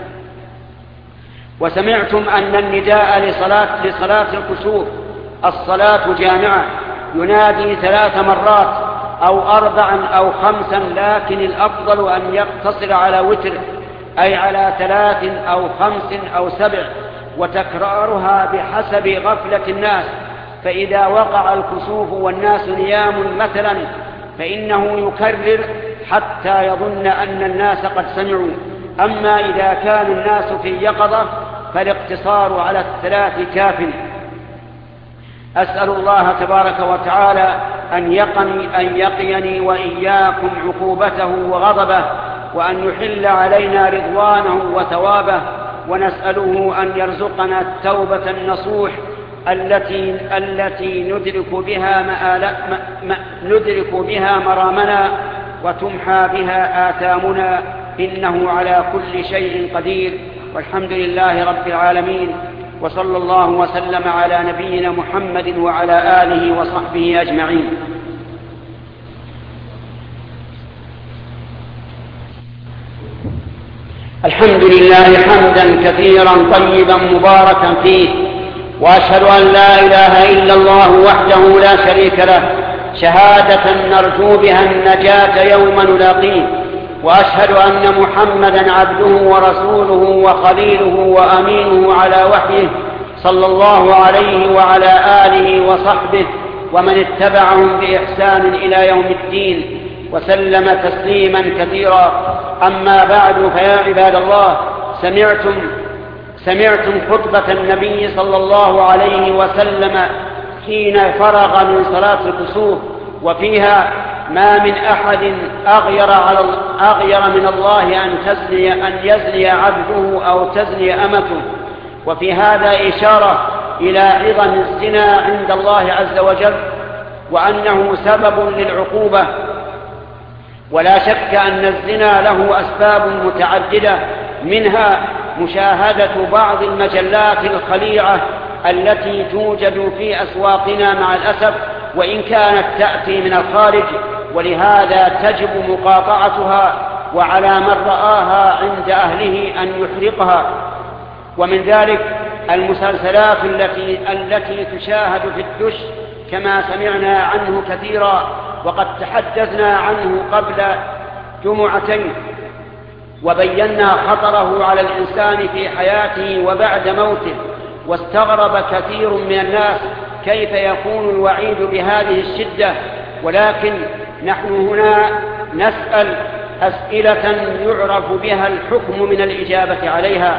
[SPEAKER 1] وسمعتم أن النداء لصلاة الكسوف الصلاة جامعة ينادي 3 مرات أو 4 أو 5، لكن الأفضل أن يقتصر على وتر، أي على 3 أو 5 أو 7، وتكرارها بحسب غفلة الناس. فإذا وقع الكسوف والناس نيام مثلا فإنه يكرر حتى يظن أن الناس قد سمعوا. أما إذا كان الناس في يقظة فالاقتصار على 3 كاف. أسأل الله تبارك وتعالى أن يقيني وإياكم عقوبته وغضبه، وأن يحل علينا رضوانه وثوابه، ونسأله أن يرزقنا التوبة النصوح التي ندرك بها مرامنا وتمحى بها آثامنا، إنه على كل شيء قدير. والحمد لله رب العالمين، وصلى الله وسلم على نبينا محمد وعلى آله وصحبه أجمعين. الحمد لله حمدا كثيرا طيبا مباركا فيه، وأشهد أن لا إله إلا الله وحده لا شريك له شهادة نرجو بها النجاة يوم نلاقيه، وأشهد أن محمدا عبده ورسوله وخليله وأمينه على وحيه، صلى الله عليه وعلى آله وصحبه ومن اتبعهم بإحسان إلى يوم الدين، وسلم تسليما كثيرا. أما بعد، فيا عباد الله، سمعتم خطبة النبي صلى الله عليه وسلم حين فرغ من صلاة الكسوف، وفيها: ما من أحد أغير من الله أن يزني عبده أو تزني أمته. وفي هذا إشارة إلى عظم الزنا عند الله عز وجل، وأنه سبب للعقوبة. ولا شك أن الزنا له أسباب متعددة، منها مشاهدة بعض المجلات الخليعة التي توجد في أسواقنا مع الأسف، وإن كانت تأتي من الخارج، ولهذا تجب مقاطعتها، وعلى من رآها عند أهله أن يحرقها. ومن ذلك المسلسلات التي تشاهد في الدش، كما سمعنا عنه كثيرا، وقد تحدثنا عنه قبل جمعتين، وبينا خطره على الإنسان في حياته وبعد موته. واستغرب كثير من الناس كيف يكون الوعيد بهذه الشدة، ولكن نحن هنا نسأل أسئلة يعرف بها الحكم من الإجابة عليها.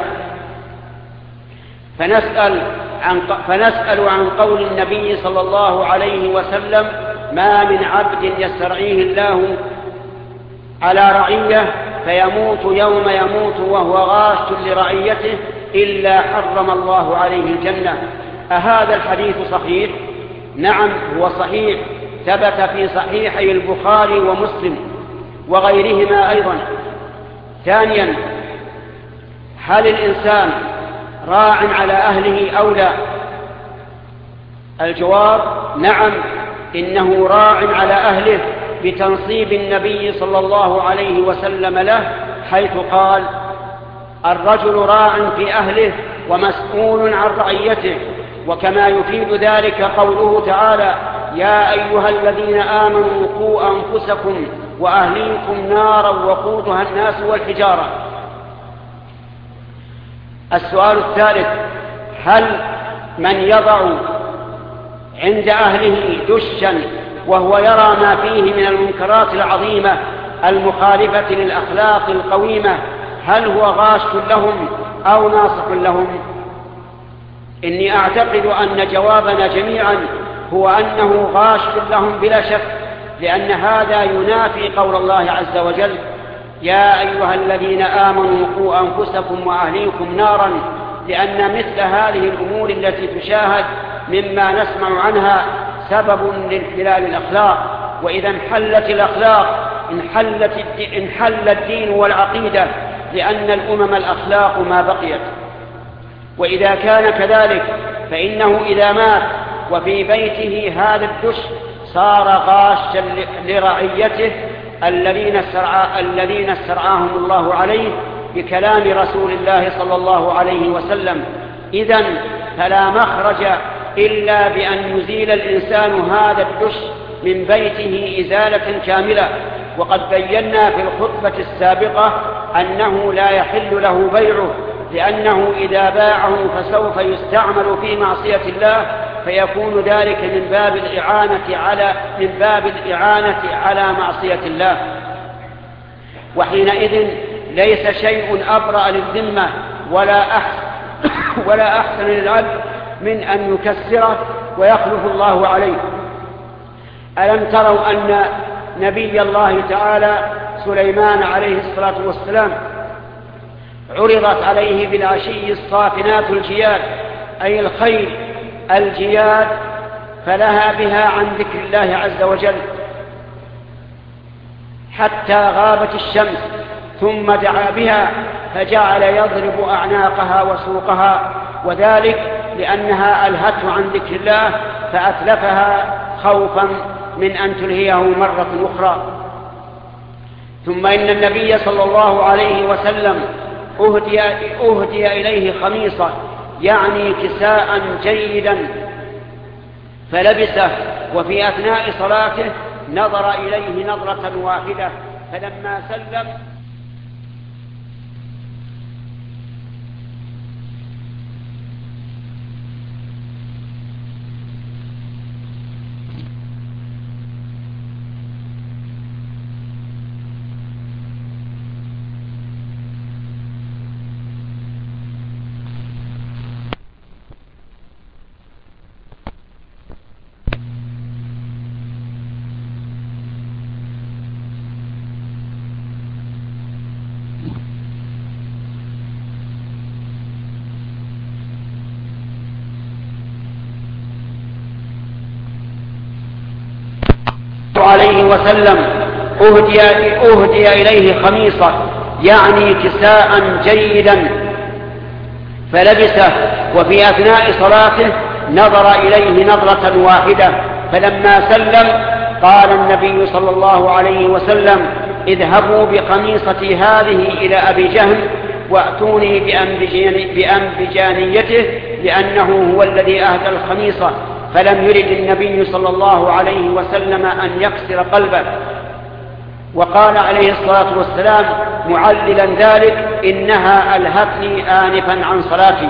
[SPEAKER 1] فنسأل عن قول النبي صلى الله عليه وسلم: ما من عبد يسترعيه الله على رعية فيموت يوم يموت وهو غاش لرعيته إلا حرم الله عليه الجنة. أهذا الحديث صحيح؟ نعم، هو صحيح، ثبت في صحيحي البخاري ومسلم وغيرهما أيضا. ثانيا: هل الإنسان راع على أهله أو لا؟ الجواب: نعم، إنه راع على أهله بتنصيب النبي صلى الله عليه وسلم له، حيث قال: الرجل راع في أهله ومسؤول عن رعيته. وكما يفيد ذلك قوله تعالى: يا أيها الذين آمنوا قوا أنفسكم وأهليكم نارا وقودها الناس والحجارة. السؤال الثالث: هل من يضع عند أهله دشا وهو يرى ما فيه من المنكرات العظيمة المخالفة للأخلاق القويمة هل هو غاش لهم أو ناصح لهم؟ إني أعتقد أن جوابنا جميعا هو أنه غاش لهم بلا شك، لأن هذا ينافي قول الله عز وجل: يا أيها الذين آمنوا قوا أنفسكم وأهليكم نارا، لأن مثل هذه الأمور التي تشاهد مما نسمع عنها سبب لانحلال الأخلاق، وإذا انحلت الأخلاق انحل الدين والعقيدة، لأن الأمم الأخلاق ما بقيت. وإذا كان كذلك فإنه إذا مات وفي بيته هذا الدش صار غاشا لرعيته الذين استرعاهم الله عليه بكلام رسول الله صلى الله عليه وسلم. إذن فلا مخرج إلا بأن يزيل الإنسان هذا الدش من بيته إزالة كاملة. وقد بينا في الخطبة السابقة أنه لا يحل له بيعه، لأنه إذا باعه فسوف يستعمل في معصية الله، فيكون ذلك من باب الإعانة على معصية الله. وحينئذ ليس شيء أبرأ للذمة ولا أحسن للعبد من أن يكسره ويخلف الله عليه. ألم تروا أن نبي الله تعالى سليمان عليه الصلاة والسلام عرضت عليه بالعشي الصافنات الجياد، أي الخيل الجياد، فلها بها عن ذكر الله عز وجل حتى غابت الشمس، ثم دعا بها فجعل يضرب أعناقها وسوقها، وذلك لأنها ألهته عن ذكر الله فأتلفها خوفا من أن تلهيه مرة أخرى. ثم إن النبي صلى الله عليه وسلم أهدي إليه خميصة، يعني كساء جيدا، فلبسه، وفي أثناء صلاته نظر إليه نظرة واحدة، فلما سلم عليه وسلم أهدي إليه خميصة، يعني كساء جيدا، فلبسه، وفي أثناء صلاته نظر إليه نظرة واحدة، فلما سلم قال النبي صلى الله عليه وسلم: اذهبوا بقميصتي هذه إلى أبي جهل وأتوني بأنبجانيته، لأنه هو الذي أهدى الخميصة. فلم يرد النبي صلى الله عليه وسلم أن يكسر قلبه، وقال عليه الصلاة والسلام معللا ذلك: إنها ألهتني آنفا عن صلاتي.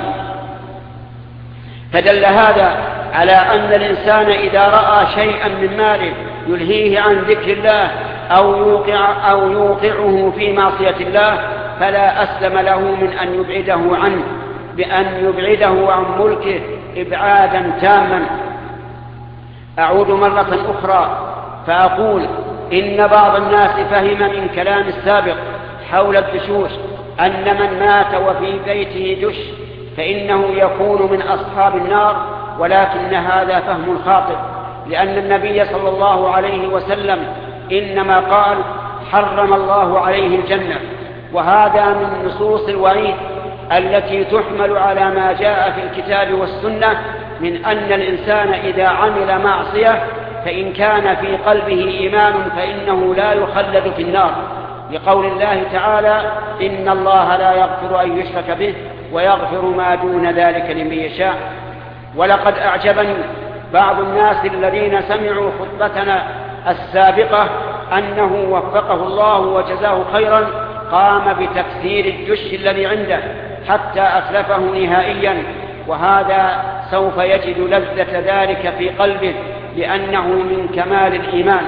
[SPEAKER 1] فدل هذا على أن الإنسان إذا رأى شيئا من ماله يلهيه عن ذكر الله أو يوقعه في معصية الله فلا أسلم له من أن يبعده عنه، بأن يبعده عن ملكه إبعادا تاما. أعود مرة أخرى فأقول إن بعض الناس فهم من كلام السابق حول الدشوش أن من مات وفي بيته دش فإنه يكون من أصحاب النار، ولكن هذا فهم خاطئ، لأن النبي صلى الله عليه وسلم إنما قال: حرم الله عليه الجنة. وهذا من نصوص الوعيد التي تحمل على ما جاء في الكتاب والسنة من أن الإنسان إذا عمل معصية فإن كان في قلبه إيمان فإنه لا يخلد في النار، لقول الله تعالى: إن الله لا يغفر أن يشرك به ويغفر ما دون ذلك لمن يشاء. ولقد أعجبني بعض الناس الذين سمعوا خطبتنا السابقة أنه وفقه الله وجزاه خيرا قام بتكسير الجش الذي عنده حتى أتلفه نهائيا، وهذا سوف يجد لذة ذلك في قلبه لأنه من كمال الإيمان.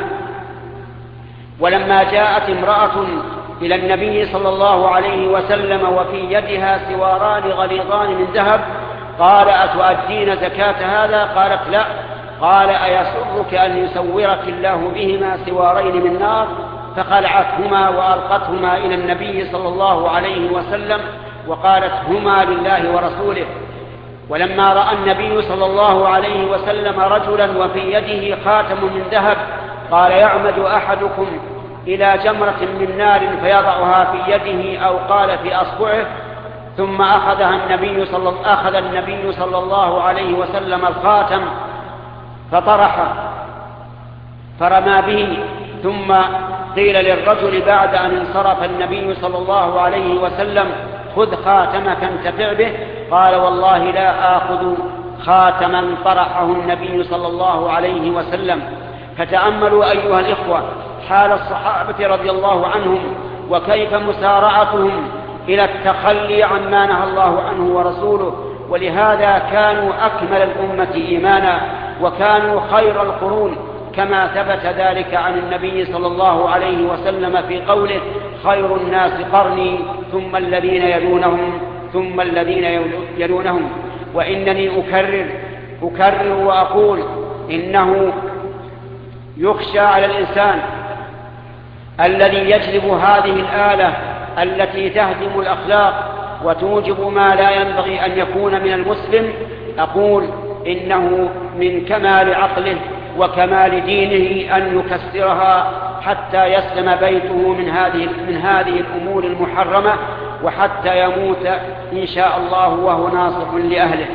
[SPEAKER 1] ولما جاءت امرأة إلى النبي صلى الله عليه وسلم وفي يدها سواران غليظان من ذهب قال: أتؤدين زكاة هذا؟ قالت: لا. قال: أيسرك أن يسورك الله بهما سوارين من نار؟ فخلعتهما وألقتهما إلى النبي صلى الله عليه وسلم وقالت: هما لله ورسوله. ولما رأى النبي صلى الله عليه وسلم رجلا وفي يده خاتم من ذهب قال: يعمد أحدكم إلى جمرة من نار فيضعها في يده أو قال في أصبعه، ثم أخذ النبي صلى الله عليه وسلم الخاتم فطرحه فرمى به، ثم قيل للرجل بعد أن انصرف النبي صلى الله عليه وسلم: خذ خاتمك انتفع به. قال: والله لا آخذ خاتما طرحه النبي صلى الله عليه وسلم. فتأملوا أيها الإخوة حال الصحابة رضي الله عنهم وكيف مسارعتهم إلى التخلي عما نهى الله عنه ورسوله، ولهذا كانوا أكمل الأمة إيمانا وكانوا خير القرون، كما ثبت ذلك عن النبي صلى الله عليه وسلم في قوله: خير الناس قرني ثم الذين يلونهم ثم الذين يلونهم. وإنني أكرر وأقول إنه يخشى على الإنسان الذي يجلب هذه الآلة التي تهدم الأخلاق وتوجب ما لا ينبغي أن يكون من المسلم، أقول إنه من كمال عقله وكمال دينه أن يكسرها حتى يسلم بيته من هذه الأمور المحرمة، وحتى يموت إن شاء الله وهو ناصح لأهله.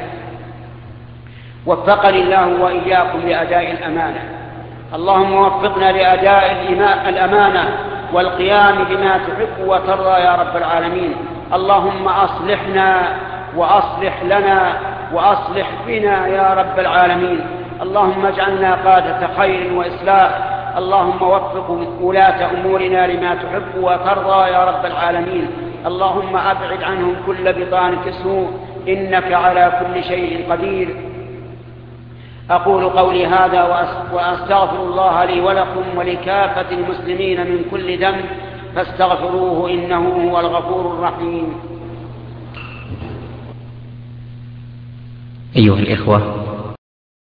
[SPEAKER 1] وفقني الله وإياكم لأداء الأمانة. اللهم وفقنا لأداء الأمانة والقيام بما تحب وترضى يا رب العالمين. اللهم أصلحنا وأصلح لنا وأصلح بنا يا رب العالمين. اللهم اجعلنا قادة خير وإصلاح. اللهم وفق ولاة أمورنا لما تحب وترضى يا رب العالمين. اللهم أبعد عنهم كل بطانة سوء، إنك على كل شيء قدير. أقول قولي هذا وأستغفر الله لي ولكم ولكافة المسلمين من كل ذنب فاستغفروه إنه هو الغفور الرحيم.
[SPEAKER 2] أيها الإخوة،